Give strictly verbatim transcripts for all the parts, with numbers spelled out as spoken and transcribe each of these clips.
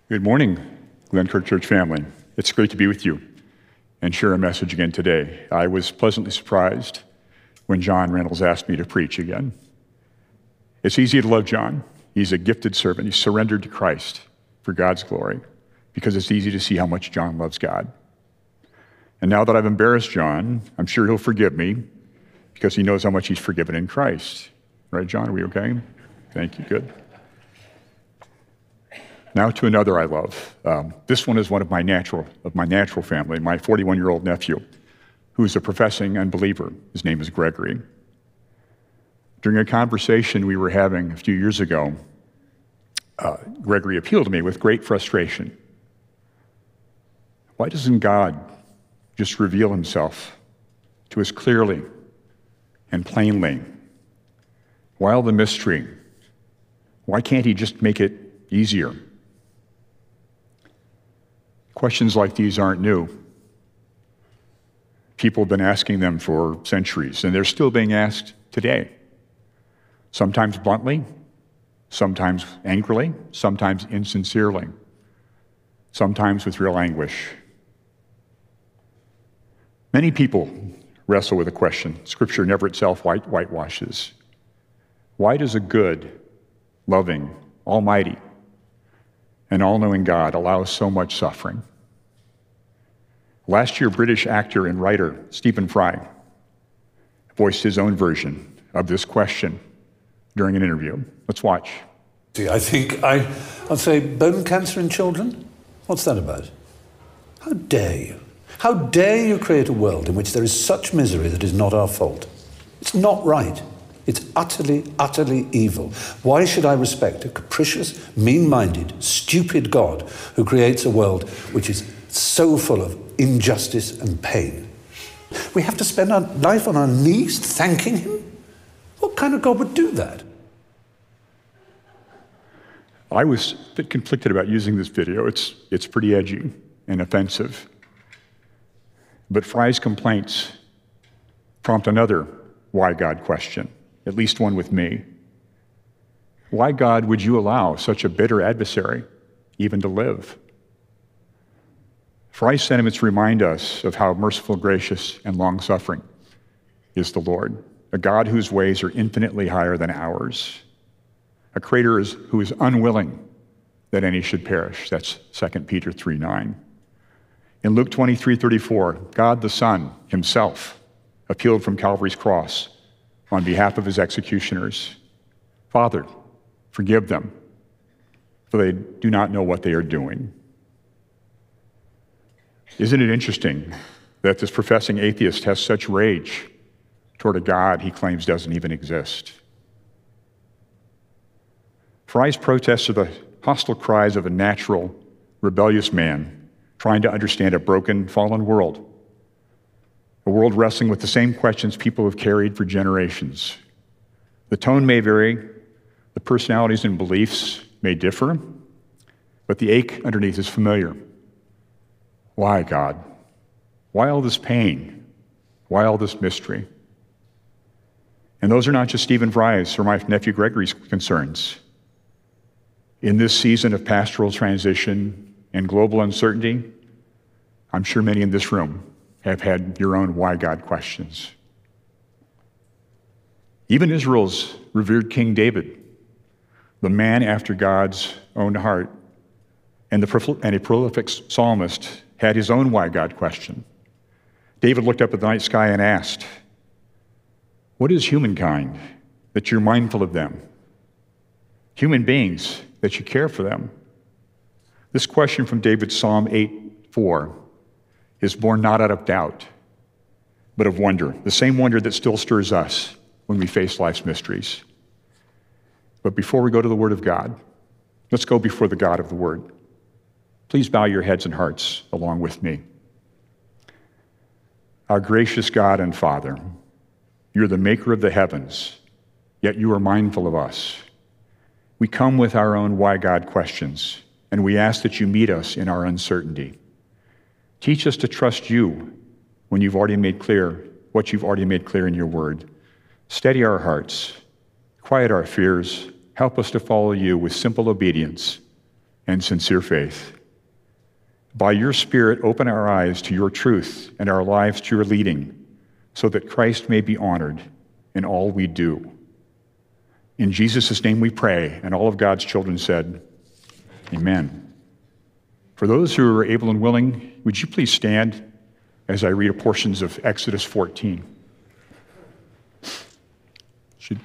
Good morning, Glenkirk Church family. It's great to be with you and share a message again today. I was pleasantly surprised when John Reynolds asked me to preach again. It's easy to love John. He's a gifted servant. He's surrendered to Christ for God's glory because it's easy to see how much John loves God. And now that I've embarrassed John, I'm sure he'll forgive me because he knows how much he's forgiven in Christ. Right, John? Are we okay? Thank you. Good. Now to another I love. Um, this one is one of my natural, of my natural family, my forty-one-year-old nephew, who is a professing unbeliever. His name is Gregory. During a conversation we were having a few years ago, uh, Gregory appealed to me with great frustration. Why doesn't God just reveal himself to us clearly and plainly? Why all the mystery? Why can't he just make it easier? Questions like these aren't new. People have been asking them for centuries, and they're still being asked today. Sometimes bluntly, sometimes angrily, sometimes insincerely, sometimes with real anguish. Many people wrestle with a question Scripture never itself white whitewashes. Why does a good, loving, almighty, and all-knowing God allows so much suffering? Last year, British actor and writer Stephen Fry voiced his own version of this question during an interview. Let's watch. I think I, I'd say bone cancer in children? What's that about? How dare you? How dare you create a world in which there is such misery that is not our fault? It's not right. It's utterly, utterly evil. Why should I respect a capricious, mean-minded, stupid God who creates a world which is so full of injustice and pain? We have to spend our life on our knees thanking him? What kind of God would do that? I was a bit conflicted about using this video. It's, it's pretty edgy and offensive. But Fry's complaints prompt another why God question. At least one with me. Why, God, would you allow such a bitter adversary even to live? Fry's sentiments remind us of how merciful, gracious, and long-suffering is the Lord, a God whose ways are infinitely higher than ours, a creator is, who is unwilling that any should perish. That's Second Peter three nine. In Luke twenty-three thirty-four, God the Son himself appealed from Calvary's cross on behalf of his executioners. Father, forgive them, for they do not know what they are doing. Isn't it interesting that this professing atheist has such rage toward a God he claims doesn't even exist? Fry's protests are the hostile cries of a natural, rebellious man trying to understand a broken, fallen world. A world wrestling with the same questions people have carried for generations. The tone may vary, the personalities and beliefs may differ, but the ache underneath is familiar. Why, God? Why all this pain? Why all this mystery? And those are not just Stephen Fry's or my nephew Gregory's concerns. In this season of pastoral transition and global uncertainty, I'm sure many in this room have had your own why God questions. Even Israel's revered King David, the man after God's own heart, and, the, and a prolific psalmist, had his own why God question. David looked up at the night sky and asked, what is humankind that you're mindful of them? Human beings that you care for them? This question from David's Psalm eight four is born not out of doubt, but of wonder, the same wonder that still stirs us when we face life's mysteries. But before we go to the Word of God, let's go before the God of the Word. Please bow your heads and hearts along with me. Our gracious God and Father, you're the maker of the heavens, yet you are mindful of us. We come with our own why God questions, and we ask that you meet us in our uncertainty. Teach us to trust you when you've already made clear what you've already made clear in your word. Steady our hearts, quiet our fears, help us to follow you with simple obedience and sincere faith. By your Spirit, open our eyes to your truth and our lives to your leading, so that Christ may be honored in all we do. In Jesus' name we pray, and all of God's children said, Amen. For those who are able and willing, would you please stand as I read portions of Exodus fourteen? Should...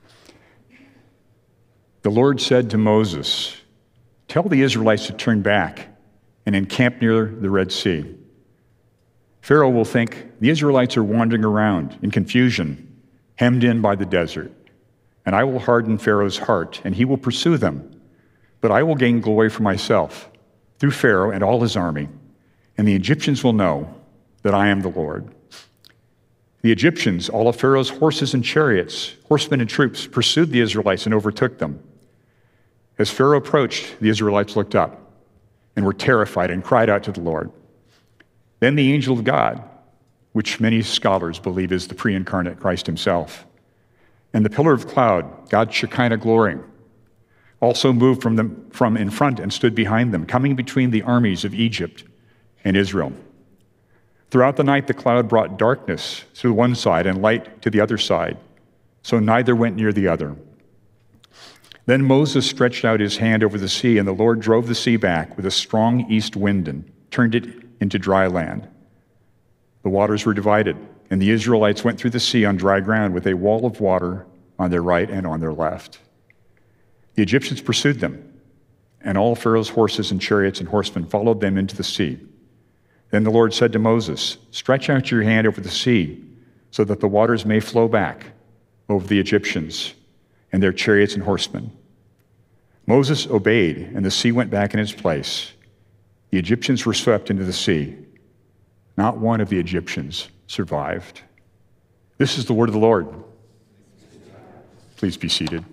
The Lord said to Moses, "Tell the Israelites to turn back and encamp near the Red Sea. Pharaoh will think the Israelites are wandering around in confusion, hemmed in by the desert. And I will harden Pharaoh's heart, and he will pursue them. But I will gain glory for myself through Pharaoh and all his army, and the Egyptians will know that I am the Lord." The Egyptians, all of Pharaoh's horses and chariots, horsemen and troops, pursued the Israelites and overtook them. As Pharaoh approached, the Israelites looked up and were terrified and cried out to the Lord. Then the angel of God, which many scholars believe is the pre-incarnate Christ himself, and the pillar of cloud, God's Shekinah glory, also moved from them from in front and stood behind them, coming between the armies of Egypt and Israel. Throughout the night, the cloud brought darkness to one side and light to the other side, so neither went near the other. Then Moses stretched out his hand over the sea, and the Lord drove the sea back with a strong east wind and turned it into dry land. The waters were divided, and the Israelites went through the sea on dry ground with a wall of water on their right and on their left. The Egyptians pursued them, and all Pharaoh's horses and chariots and horsemen followed them into the sea. Then the Lord said to Moses, "Stretch out your hand over the sea, so that the waters may flow back over the Egyptians and their chariots and horsemen." Moses obeyed, and the sea went back in its place. The Egyptians were swept into the sea. Not one of the Egyptians survived. This is the word of the Lord. Please be seated.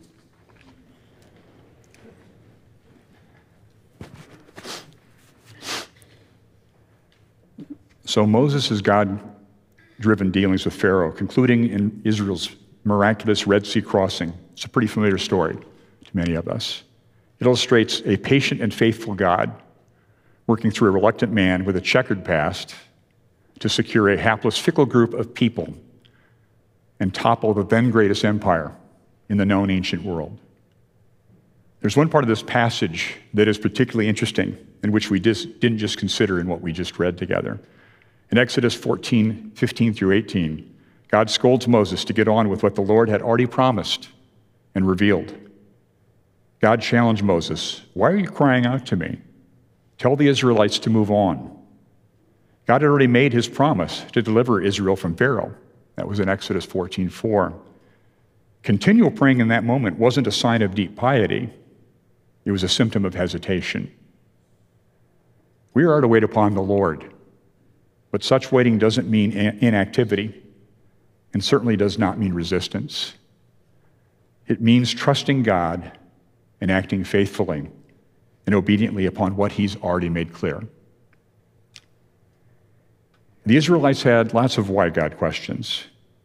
So Moses' God-driven dealings with Pharaoh, concluding in Israel's miraculous Red Sea crossing. It's a pretty familiar story to many of us. It illustrates a patient and faithful God working through a reluctant man with a checkered past to secure a hapless, fickle group of people and topple the then greatest empire in the known ancient world. There's one part of this passage that is particularly interesting, and which we just didn't just consider in what we just read together. In Exodus fourteen, fifteen through eighteen, God scolds Moses to get on with what the Lord had already promised and revealed. God challenged Moses, "Why are you crying out to me? Tell the Israelites to move on." God had already made his promise to deliver Israel from Pharaoh. That was in Exodus fourteen four. Continual praying in that moment wasn't a sign of deep piety. It was a symptom of hesitation. We are to wait upon the Lord, but such waiting doesn't mean inactivity, and certainly does not mean resistance. It means trusting God and acting faithfully and obediently upon what he's already made clear. The Israelites had lots of why God questions.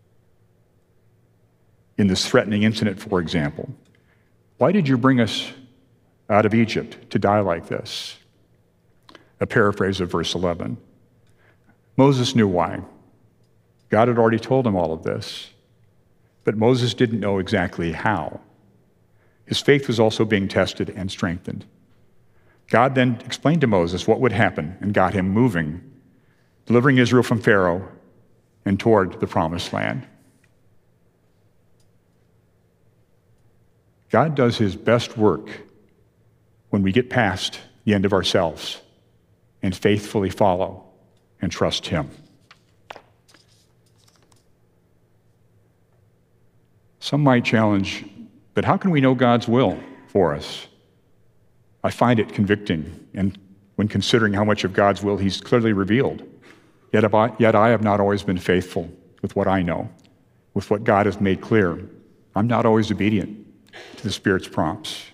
In this threatening incident, for example, why did you bring us out of Egypt to die like this? A paraphrase of verse eleven. Moses knew why. God had already told him all of this, but Moses didn't know exactly how. His faith was also being tested and strengthened. God then explained to Moses what would happen and got him moving, delivering Israel from Pharaoh and toward the promised land. God does his best work when we get past the end of ourselves and faithfully follow and trust him. Some might challenge, but how can we know God's will for us? I find it convicting, and when considering how much of God's will he's clearly revealed. Yet, I, yet I have not always been faithful with what I know, with what God has made clear. I'm not always obedient to the Spirit's prompts.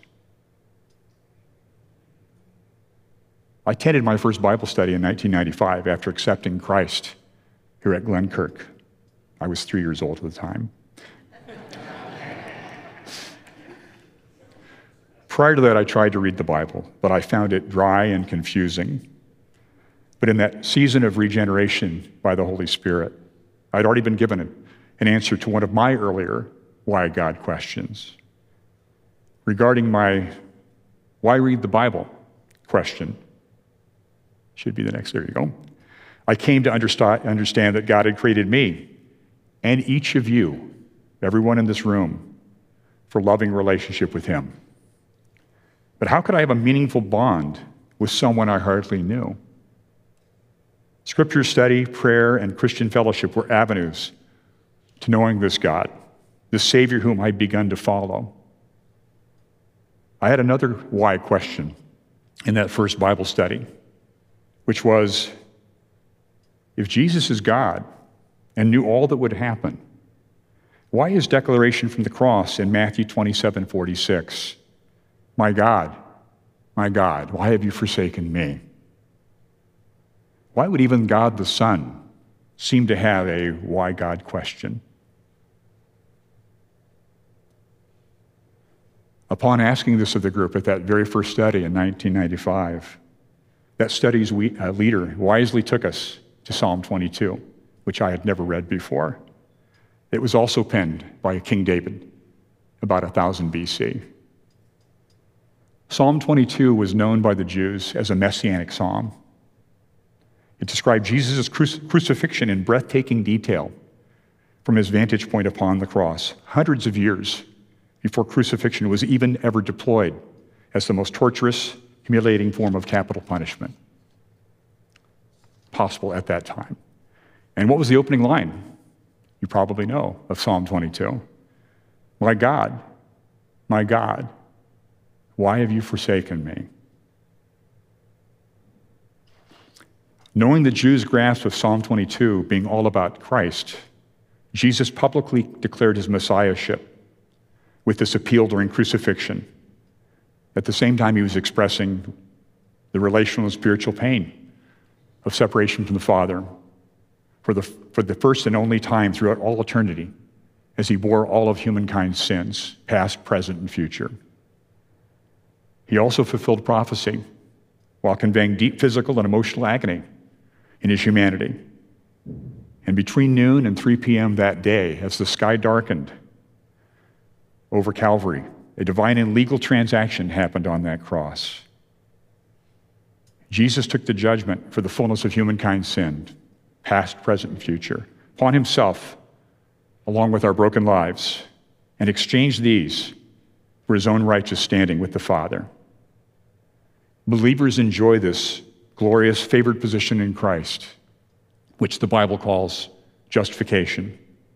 I attended my first Bible study in nineteen ninety-five after accepting Christ here at Glenkirk. I was three years old at the time. Prior to that, I tried to read the Bible, but I found it dry and confusing. But in that season of regeneration by the Holy Spirit, I'd already been given an answer to one of my earlier why God questions. Regarding my why read the Bible question, should be the next, there you go. I came to understand, understand that God had created me and each of you, everyone in this room, for loving relationship with him. But how could I have a meaningful bond with someone I hardly knew? Scripture study, prayer, and Christian fellowship were avenues to knowing this God, this Savior whom I'd begun to follow. I had another why question in that first Bible study, which was, if Jesus is God and knew all that would happen, why his declaration from the cross in Matthew twenty-seven forty-six, my God, my God, why have you forsaken me? Why would even God the Son seem to have a why God question? Upon asking this of the group at that very first study in nineteen ninety-five, that study's leader wisely took us to Psalm twenty-two, which I had never read before. It was also penned by King David about one thousand B C. Psalm twenty-two was known by the Jews as a messianic psalm. It described Jesus' crucifixion in breathtaking detail from his vantage point upon the cross, hundreds of years before crucifixion was even ever deployed as the most torturous, humiliating form of capital punishment possible at that time. And what was the opening line? You probably know of Psalm twenty-two. My God, my God, why have you forsaken me? Knowing the Jews' grasp of Psalm twenty-two being all about Christ, Jesus publicly declared his messiahship with this appeal during crucifixion. At the same time, he was expressing the relational and spiritual pain of separation from the Father for the, for the first and only time throughout all eternity, as he bore all of humankind's sins, past, present, and future. He also fulfilled prophecy while conveying deep physical and emotional agony in his humanity. And between noon and three p.m. that day, as the sky darkened over Calvary, a divine and legal transaction happened on that cross. Jesus took the judgment for the fullness of humankind's sin, past, present, and future, upon himself, along with our broken lives, and exchanged these for his own righteous standing with the Father. Believers enjoy this glorious favored position in Christ, which the Bible calls justification.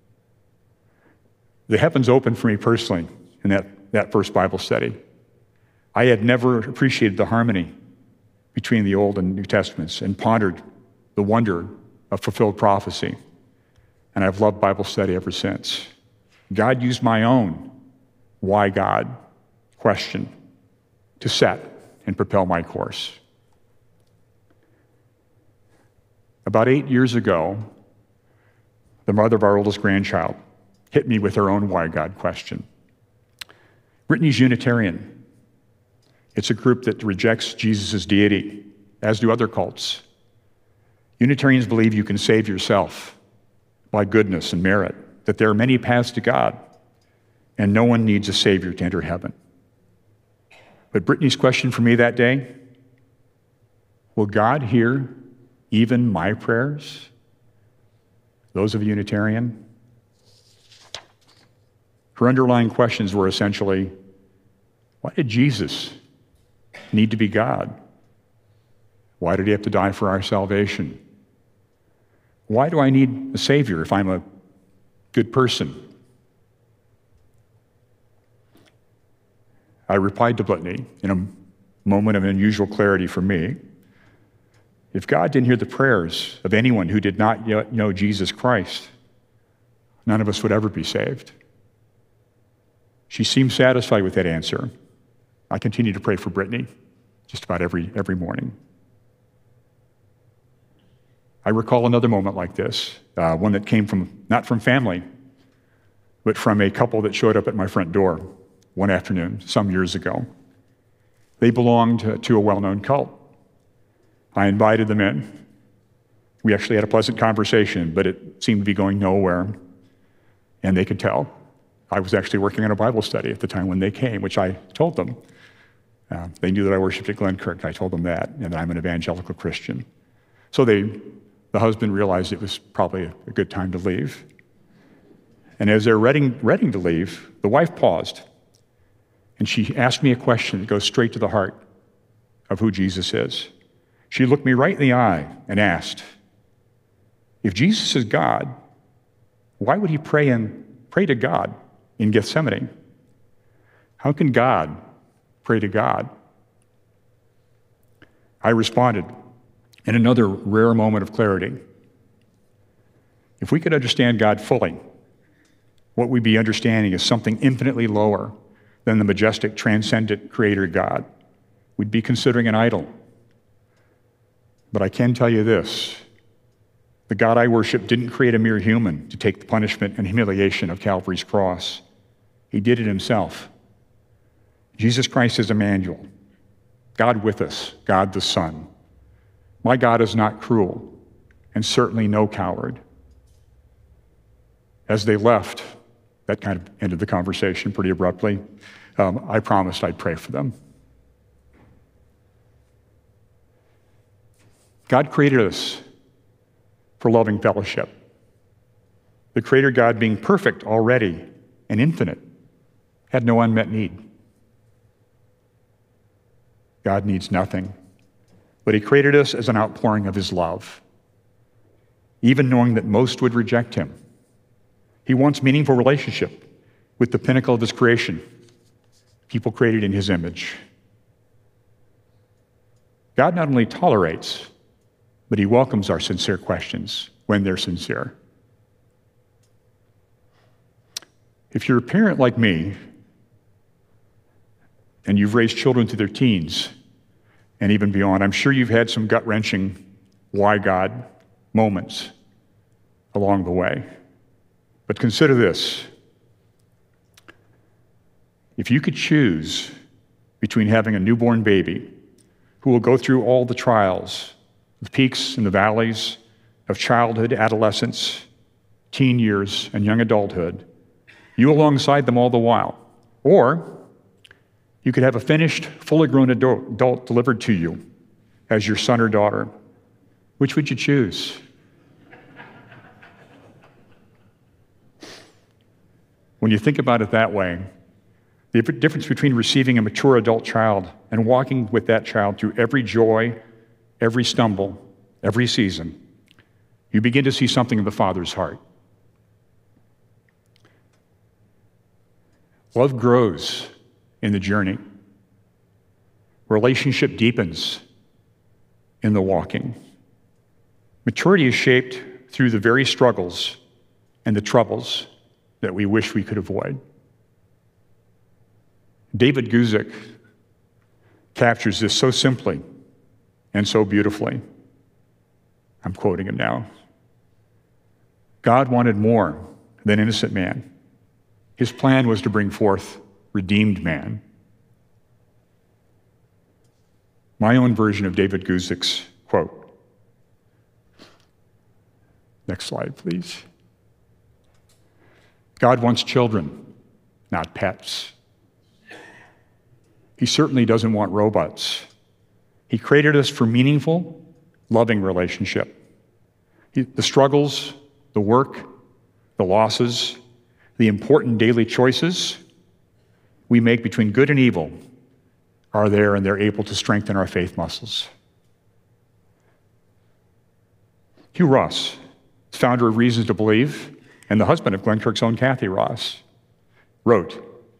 The heavens opened for me personally in that, that first Bible study. I had never appreciated the harmony between the Old and New Testaments and pondered the wonder of fulfilled prophecy. And I've loved Bible study ever since. God used my own why God question to set and propel my course. About eight years ago, the mother of our oldest grandchild hit me with her own why God question. Brittany's Unitarian. It's a group that rejects Jesus' deity, as do other cults. Unitarians believe you can save yourself by goodness and merit, that there are many paths to God, and no one needs a Savior to enter heaven. But Brittany's question for me that day, will God hear even my prayers? Those of a Unitarian? Her underlying questions were essentially, why did Jesus need to be God? Why did he have to die for our salvation? Why do I need a Savior if I'm a good person? I replied to Brittany in a moment of unusual clarity for me. If God didn't hear the prayers of anyone who did not yet know Jesus Christ, none of us would ever be saved. She seemed satisfied with that answer. I continue to pray for Brittany just about every, every morning. I recall another moment like this, uh, one that came from, not from family, but from a couple that showed up at my front door one afternoon some years ago. They belonged to, to a well-known cult. I invited them in. We actually had a pleasant conversation, but it seemed to be going nowhere. And they could tell. I was actually working on a Bible study at the time when they came, which I told them. Uh, they knew that I worshiped at Glenkirk. I told them that, and that I'm an evangelical Christian. So they, the husband realized it was probably a, a good time to leave. And as they're ready, ready to leave, the wife paused, and she asked me a question that goes straight to the heart of who Jesus is. She looked me right in the eye and asked, if Jesus is God, why would he pray and pray to God in Gethsemane? How can God pray to God? I responded in another rare moment of clarity. If we could understand God fully, what we'd be understanding is something infinitely lower than the majestic, transcendent creator God. We'd be considering an idol. But I can tell you this, the God I worship didn't create a mere human to take the punishment and humiliation of Calvary's cross. He did it himself. Jesus Christ is Emmanuel, God with us, God the Son. My God is not cruel, and certainly no coward. As they left, that kind of ended the conversation pretty abruptly. Um, I promised I'd pray for them. God created us for loving fellowship. The Creator God, being perfect already and infinite, had no unmet need. God needs nothing, but he created us as an outpouring of his love, even knowing that most would reject him. He wants meaningful relationship with the pinnacle of his creation, people created in his image. God not only tolerates, but he welcomes our sincere questions when they're sincere. If you're a parent like me, and you've raised children to their teens and even beyond, I'm sure you've had some gut-wrenching why God moments along the way. But consider this. If you could choose between having a newborn baby who will go through all the trials, the peaks and the valleys of childhood, adolescence, teen years, and young adulthood, you alongside them all the while, or you could have a finished, fully grown adult delivered to you as your son or daughter. Which would you choose? When you think about it that way, the difference between receiving a mature adult child and walking with that child through every joy, every stumble, every season, you begin to see something of the Father's heart. Love grows in the journey. Relationship deepens in the walking. Maturity is shaped through the very struggles and the troubles that we wish we could avoid. David Guzik captures this so simply and so beautifully. I'm quoting him now. God wanted more than innocent man. His plan was to bring forth redeemed man. My own version of David Guzik's quote. Next slide, please. God wants children, not pets. He certainly doesn't want robots. He created us for meaningful, loving relationship. He, the struggles, the work, the losses, the important daily choices we make between good and evil are there, and they're able to strengthen our faith muscles. Hugh Ross, founder of Reasons to Believe, and the husband of Glenkirk's own Kathy Ross, wrote,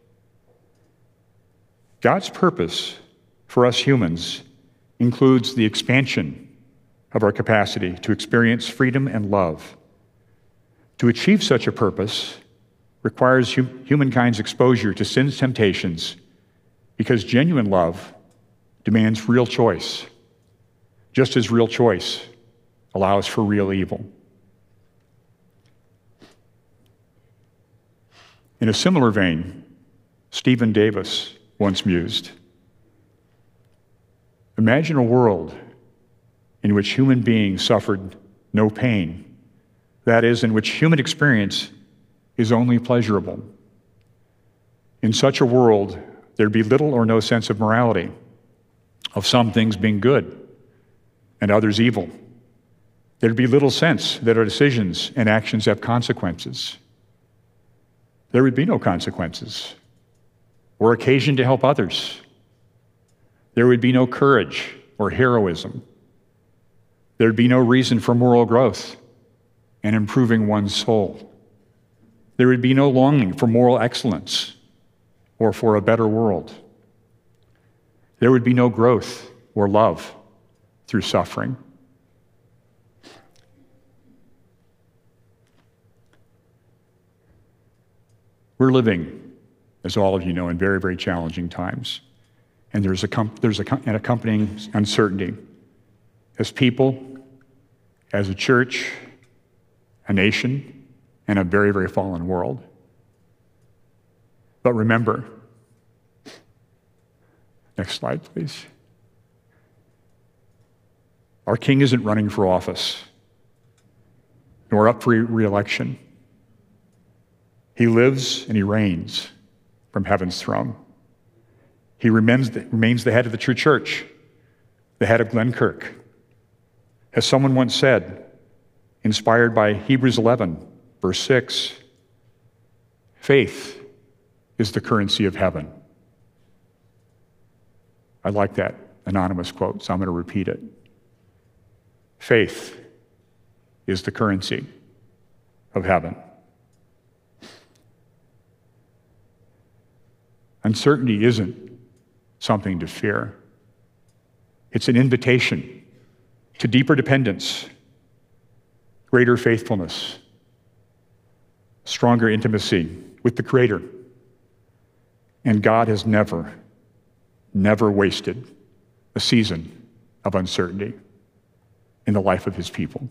God's purpose for us humans includes the expansion of our capacity to experience freedom and love. To achieve such a purpose requires hum- humankind's exposure to sin's temptations, because genuine love demands real choice, just as real choice allows for real evil. In a similar vein, Stephen Davis once mused, Imagine a world in which human beings suffered no pain, that is, in which human experience is only pleasurable. In such a world, there'd be little or no sense of morality, of some things being good and others evil. There'd be little sense that our decisions and actions have consequences. There would be no consequences or occasion to help others. There would be no courage or heroism. There'd be no reason for moral growth and improving one's soul. There would be no longing for moral excellence or for a better world. There would be no growth or love through suffering. We're living, as all of you know, in very, very challenging times. And there's, a, there's a, an accompanying uncertainty. As people, as a church, a nation, and a very, very fallen world. But remember, next slide, please. Our king isn't running for office, nor up for re-election. He lives and he reigns from heaven's throne. He remains the, remains the head of the true church, the head of Glenkirk. As someone once said, inspired by Hebrews eleven, verse six, faith is the currency of heaven. I like that anonymous quote, so I'm going to repeat it. Faith is the currency of heaven. Uncertainty isn't something to fear. It's an invitation to deeper dependence, greater faithfulness, stronger intimacy with the Creator. And God has never, never wasted a season of uncertainty in the life of his people.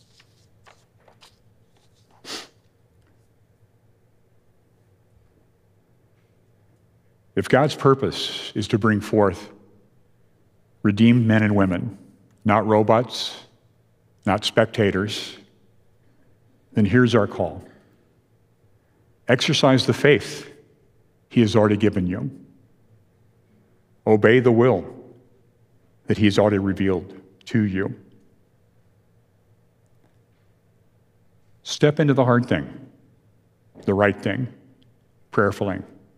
If God's purpose is to bring forth redeemed men and women, not robots, not spectators, then here's our call. Exercise the faith he has already given you. Obey the will that he has already revealed to you. Step into the hard thing, the right thing, prayerfully.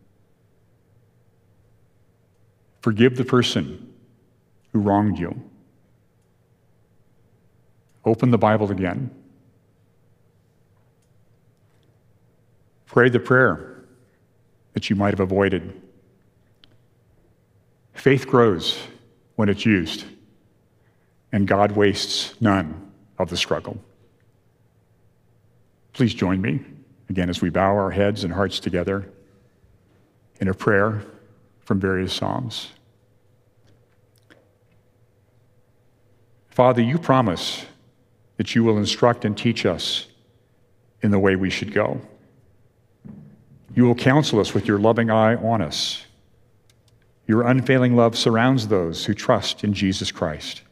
Forgive the person who wronged you. Open the Bible again. Pray the prayer that you might have avoided. Faith grows when it's used, and God wastes none of the struggle. Please join me again as we bow our heads and hearts together in a prayer from various Psalms. Father, you promise that you will instruct and teach us in the way we should go. You will counsel us with your loving eye on us. Your unfailing love surrounds those who trust in Jesus Christ.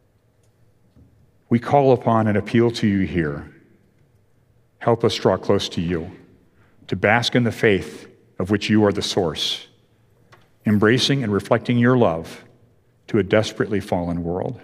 We call upon and appeal to you here. Help us draw close to you, to bask in the faith of which you are the source, embracing and reflecting your love to a desperately fallen world.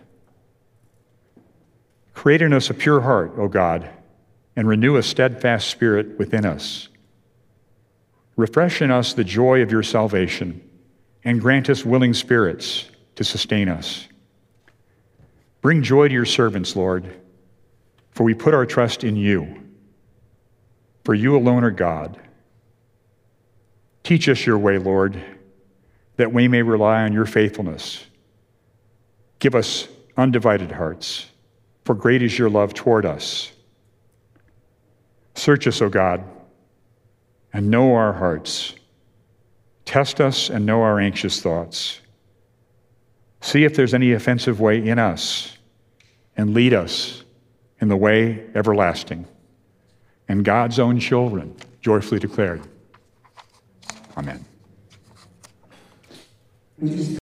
Create in us a pure heart, O God, and renew a steadfast spirit within us. Refresh in us the joy of your salvation, and grant us willing spirits to sustain us. Bring joy to your servants, Lord, for we put our trust in you. For you alone are God. Teach us your way, Lord, that we may rely on your faithfulness. Give us undivided hearts, for great is your love toward us. Search us, O God, and know our hearts. Test us and know our anxious thoughts. See if there's any offensive way in us, and lead us in the way everlasting. And God's own children joyfully declared, Amen.